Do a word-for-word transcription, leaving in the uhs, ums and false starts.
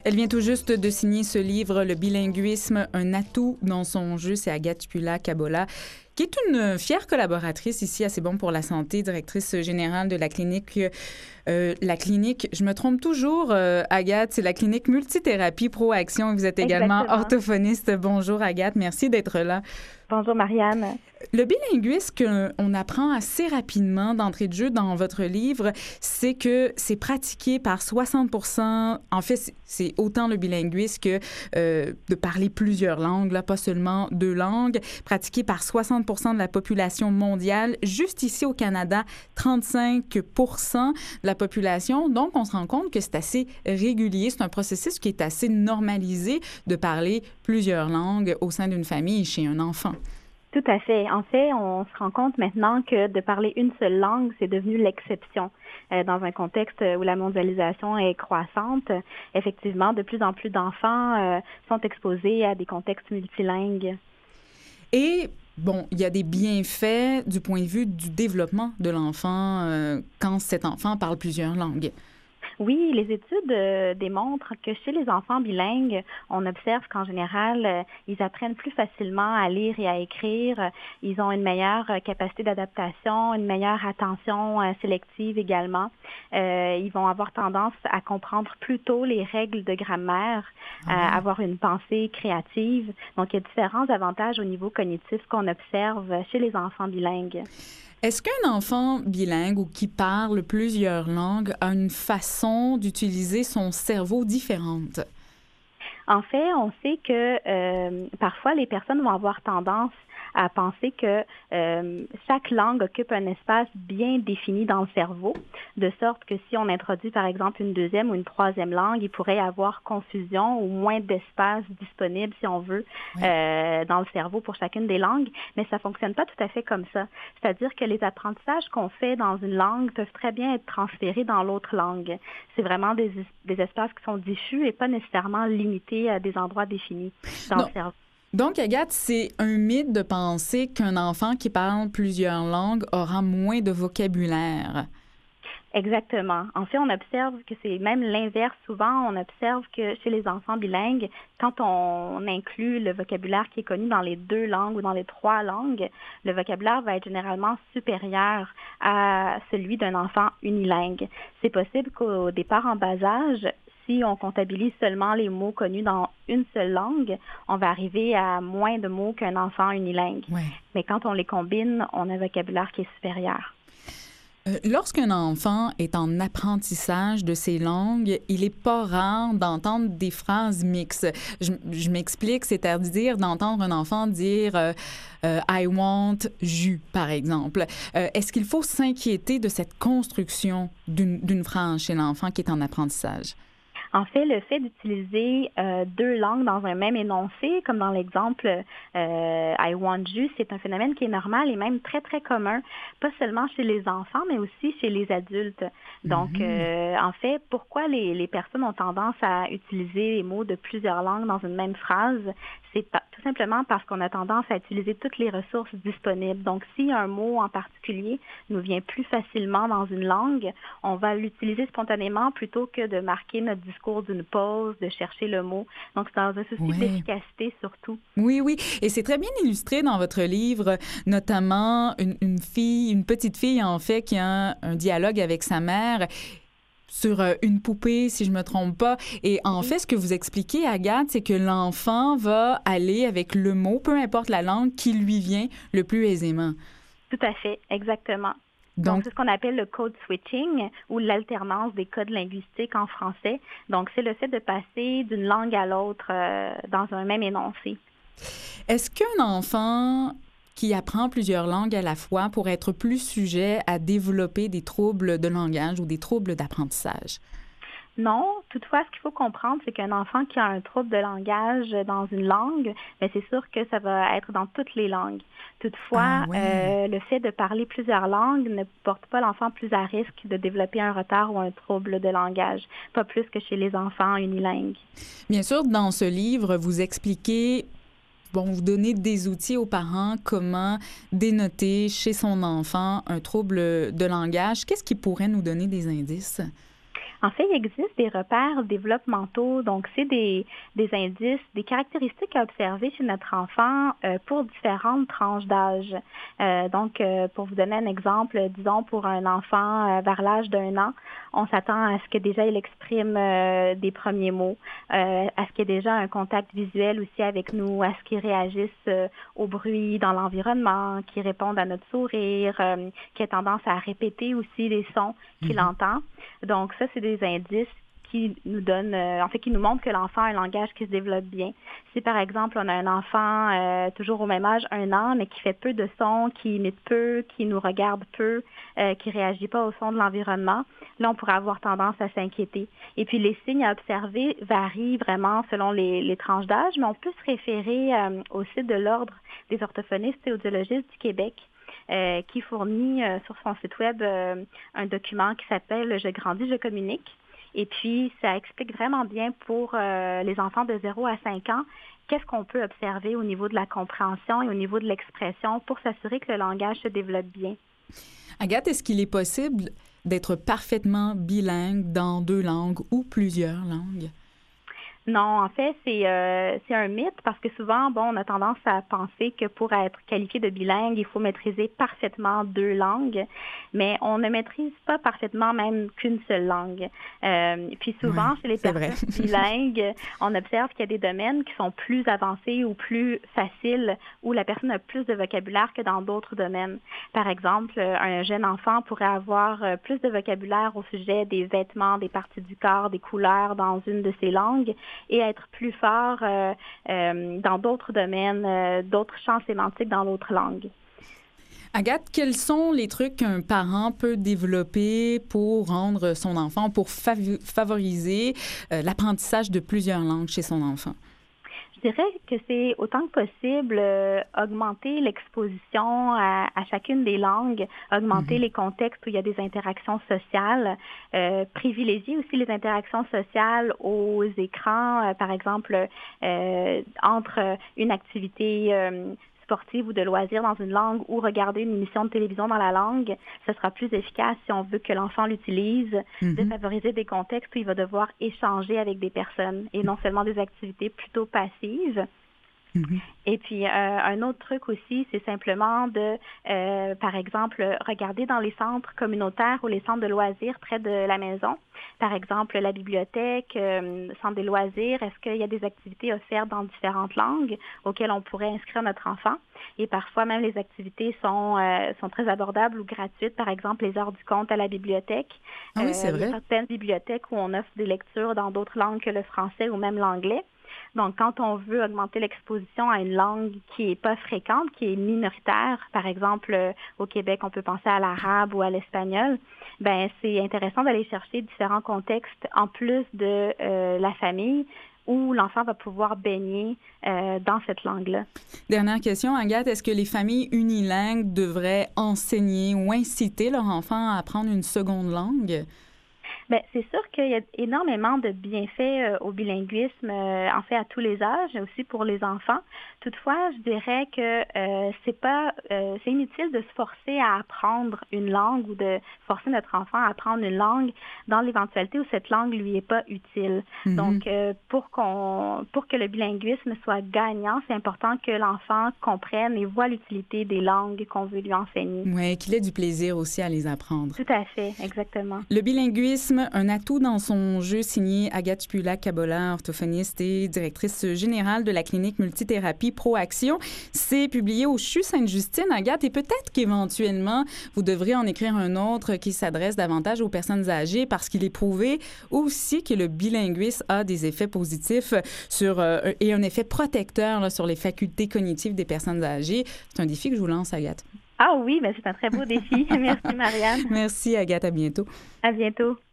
Elle vient tout juste de signer ce livre, Le bilinguisme, un atout dans son jeu. C'est Agathe Pula-Kabola, qui est une fière collaboratrice ici à C'est bon pour la santé, directrice générale de la clinique. Euh, la clinique, je me trompe toujours, euh, Agathe, c'est la clinique Multithérapie Proaction. Vous êtes également Exactement. orthophoniste. Bonjour Agathe, merci d'être là. Bonjour Marianne. Le bilinguisme qu'on apprend assez rapidement d'entrée de jeu dans votre livre, c'est que c'est pratiqué par soixante pour cent. En fait, c'est autant le bilinguisme que euh, de parler plusieurs langues, là, pas seulement deux langues, pratiqué par soixante pour cent de la population mondiale. Juste ici au Canada, trente-cinq pour cent de la population. Donc, on se rend compte que c'est assez régulier. C'est un processus qui est assez normalisé de parler plusieurs langues au sein d'une famille et chez un enfant. Tout à fait. En fait, on se rend compte maintenant que de parler une seule langue, c'est devenu l'exception. Euh, dans un contexte où la mondialisation est croissante, effectivement, de plus en plus d'enfants euh, sont exposés à des contextes multilingues. Et bon, il y a des bienfaits du point de vue du développement de l'enfant euh, quand cet enfant parle plusieurs langues. Oui, les études euh, démontrent que chez les enfants bilingues, on observe qu'en général, euh, ils apprennent plus facilement à lire et à écrire. Ils ont une meilleure euh, capacité d'adaptation, une meilleure attention euh, sélective également. Euh, ils vont avoir tendance à comprendre plus tôt les règles de grammaire, ah oui. à avoir une pensée créative. Donc, il y a différents avantages au niveau cognitif qu'on observe chez les enfants bilingues. Est-ce qu'un enfant bilingue ou qui parle plusieurs langues a une façon d'utiliser son cerveau différente? En fait, on sait que euh, parfois les personnes vont avoir tendance à penser que euh, chaque langue occupe un espace bien défini dans le cerveau, de sorte que si on introduit par exemple une deuxième ou une troisième langue, il pourrait y avoir confusion ou moins d'espace disponible, si on veut, oui. euh, dans le cerveau pour chacune des langues, mais ça fonctionne pas tout à fait comme ça. C'est-à-dire que les apprentissages qu'on fait dans une langue peuvent très bien être transférés dans l'autre langue. C'est vraiment des, des espaces qui sont diffus et pas nécessairement limités à des endroits définis dans non. le cerveau. Donc, Agathe, c'est un mythe de penser qu'un enfant qui parle plusieurs langues aura moins de vocabulaire. Exactement. En fait, on observe que c'est même l'inverse. Souvent, on observe que chez les enfants bilingues, quand on inclut le vocabulaire qui est connu dans les deux langues ou dans les trois langues, le vocabulaire va être généralement supérieur à celui d'un enfant unilingue. C'est possible qu'au départ, en bas âge, si on comptabilise seulement les mots connus dans une seule langue, on va arriver à moins de mots qu'un enfant unilingue. Ouais. Mais quand on les combine, on a un vocabulaire qui est supérieur. Euh, lorsqu'un enfant est en apprentissage de ces langues, il n'est pas rare d'entendre des phrases mixtes. Je, je m'explique, c'est-à-dire d'entendre un enfant dire euh, euh, « I want jus », par exemple. Euh, est-ce qu'il faut s'inquiéter de cette construction d'une, d'une phrase chez l'enfant qui est en apprentissage? En fait, le fait d'utiliser euh, deux langues dans un même énoncé, comme dans l'exemple euh, I want you, c'est un phénomène qui est normal et même très, très commun, pas seulement chez les enfants, mais aussi chez les adultes. Donc, mm-hmm. euh, en fait, pourquoi les, les personnes ont tendance à utiliser les mots de plusieurs langues dans une même phrase? C'est pas, tout simplement parce qu'on a tendance à utiliser toutes les ressources disponibles. Donc, si un mot en particulier nous vient plus facilement dans une langue, on va l'utiliser spontanément plutôt que de marquer notre discours d'une pause, de chercher le mot. Donc, c'est dans un souci oui. d'efficacité surtout. Oui, oui. Et c'est très bien illustré dans votre livre, notamment une, une fille, une petite fille, en fait, qui a un, un dialogue avec sa mère sur une poupée, si je ne me trompe pas. Et en oui. fait, ce que vous expliquez, Agathe, c'est que l'enfant va aller avec le mot, peu importe la langue, qui lui vient le plus aisément. Tout à fait, exactement. Donc, Donc, c'est ce qu'on appelle le code switching ou l'alternance des codes linguistiques en français. Donc, c'est le fait de passer d'une langue à l'autre euh, dans un même énoncé. Est-ce qu'un enfant qui apprend plusieurs langues à la fois pourrait être plus sujet à développer des troubles de langage ou des troubles d'apprentissage? Non. Toutefois, ce qu'il faut comprendre, c'est qu'un enfant qui a un trouble de langage dans une langue, bien, c'est sûr que ça va être dans toutes les langues. Toutefois, ah, oui. euh, le fait de parler plusieurs langues ne porte pas l'enfant plus à risque de développer un retard ou un trouble de langage, pas plus que chez les enfants unilingues. Bien sûr, dans ce livre, vous expliquez, bon, vous donnez des outils aux parents, comment dénoter chez son enfant un trouble de langage. Qu'est-ce qui pourrait nous donner des indices? En fait, il existe des repères développementaux, donc c'est des, des indices, des caractéristiques à observer chez notre enfant euh, pour différentes tranches d'âge. Euh, donc, euh, pour vous donner un exemple, disons pour un enfant euh, vers l'âge d'un an, on s'attend à ce que déjà il exprime euh, des premiers mots, euh, à ce qu'il y ait déjà un contact visuel aussi avec nous, à ce qu'il réagisse euh, au bruit dans l'environnement, qu'il réponde à notre sourire, euh, qu'il ait tendance à répéter aussi les sons qu'il Mhm. entend. Donc ça, c'est des indices qui nous donnent, euh, en fait, qui nous montrent que l'enfant a un langage qui se développe bien. Si par exemple, on a un enfant euh, toujours au même âge, un an, mais qui fait peu de sons, qui imite peu, qui nous regarde peu, euh, qui réagit pas au son de l'environnement, là, on pourrait avoir tendance à s'inquiéter. Et puis, les signes à observer varient vraiment selon les, les tranches d'âge, mais on peut se référer euh, au site de l'Ordre des orthophonistes et audiologistes du Québec, Euh, qui fournit euh, sur son site web euh, un document qui s'appelle « Je grandis, je communique ». Et puis, ça explique vraiment bien pour euh, les enfants de zéro à cinq ans qu'est-ce qu'on peut observer au niveau de la compréhension et au niveau de l'expression pour s'assurer que le langage se développe bien. Agathe, est-ce qu'il est possible d'être parfaitement bilingue dans deux langues ou plusieurs langues? Non, en fait, c'est euh, c'est un mythe parce que souvent, bon, on a tendance à penser que pour être qualifié de bilingue, il faut maîtriser parfaitement deux langues, mais on ne maîtrise pas parfaitement même qu'une seule langue. Euh, puis souvent, Oui, chez les c'est personnes vrai. bilingues, on observe qu'il y a des domaines qui sont plus avancés ou plus faciles, où la personne a plus de vocabulaire que dans d'autres domaines. Par exemple, un jeune enfant pourrait avoir plus de vocabulaire au sujet des vêtements, des parties du corps, des couleurs dans une de ses langues, et être plus fort euh, euh, dans d'autres domaines, euh, d'autres champs sémantiques dans l'autre langue. Agathe, quels sont les trucs qu'un parent peut développer pour rendre son enfant, pour fav- favoriser euh, l'apprentissage de plusieurs langues chez son enfant? Je dirais que c'est autant que possible euh, augmenter l'exposition à, à chacune des langues, augmenter mm-hmm. les contextes où il y a des interactions sociales, euh, privilégier aussi les interactions sociales aux écrans, euh, par exemple, euh, entre une activité euh, sportive ou de loisirs dans une langue ou regarder une émission de télévision dans la langue, ce sera plus efficace si on veut que l'enfant l'utilise, mm-hmm. de favoriser des contextes où il va devoir échanger avec des personnes et non seulement des activités plutôt passives. Mm-hmm. Et puis, euh, un autre truc aussi, c'est simplement de, euh, par exemple, regarder dans les centres communautaires ou les centres de loisirs près de la maison. Par exemple, la bibliothèque, euh, centre des loisirs, est-ce qu'il y a des activités offertes dans différentes langues auxquelles on pourrait inscrire notre enfant? Et parfois, même, les activités sont, euh, sont très abordables ou gratuites. Par exemple, les heures du conte à la bibliothèque. Ah oui, c'est euh, vrai. Il y a certaines bibliothèques où on offre des lectures dans d'autres langues que le français ou même l'anglais. Donc, quand on veut augmenter l'exposition à une langue qui n'est pas fréquente, qui est minoritaire, par exemple, euh, au Québec, on peut penser à l'arabe ou à l'espagnol, ben c'est intéressant d'aller chercher différents contextes en plus de euh, la famille où l'enfant va pouvoir baigner euh, dans cette langue-là. Dernière question, Agathe, est-ce que les familles unilingues devraient enseigner ou inciter leur enfant à apprendre une seconde langue? Bien, c'est sûr qu'il y a énormément de bienfaits euh, au bilinguisme, euh, en fait à tous les âges, mais aussi pour les enfants. Toutefois, je dirais que euh, c'est pas, euh, c'est inutile de se forcer à apprendre une langue ou de forcer notre enfant à apprendre une langue dans l'éventualité où cette langue lui est pas utile. Mm-hmm. Donc, euh, pour qu'on, pour que le bilinguisme soit gagnant, c'est important que l'enfant comprenne et voit l'utilité des langues qu'on veut lui enseigner. Oui, qu'il ait du plaisir aussi à les apprendre. Tout à fait, exactement. Le bilinguisme, un atout dans son jeu, signé Agathe Pula-Cabola, orthophoniste et directrice générale de la clinique multithérapie Proaction. C'est publié au C H U Sainte-Justine, Agathe, et peut-être qu'éventuellement, vous devrez en écrire un autre qui s'adresse davantage aux personnes âgées parce qu'il est prouvé aussi que le bilinguisme a des effets positifs sur, euh, et un effet protecteur là, sur les facultés cognitives des personnes âgées. C'est un défi que je vous lance, Agathe. Ah oui, mais c'est un très beau défi. Merci, Marianne. Merci, Agathe. À bientôt. À bientôt.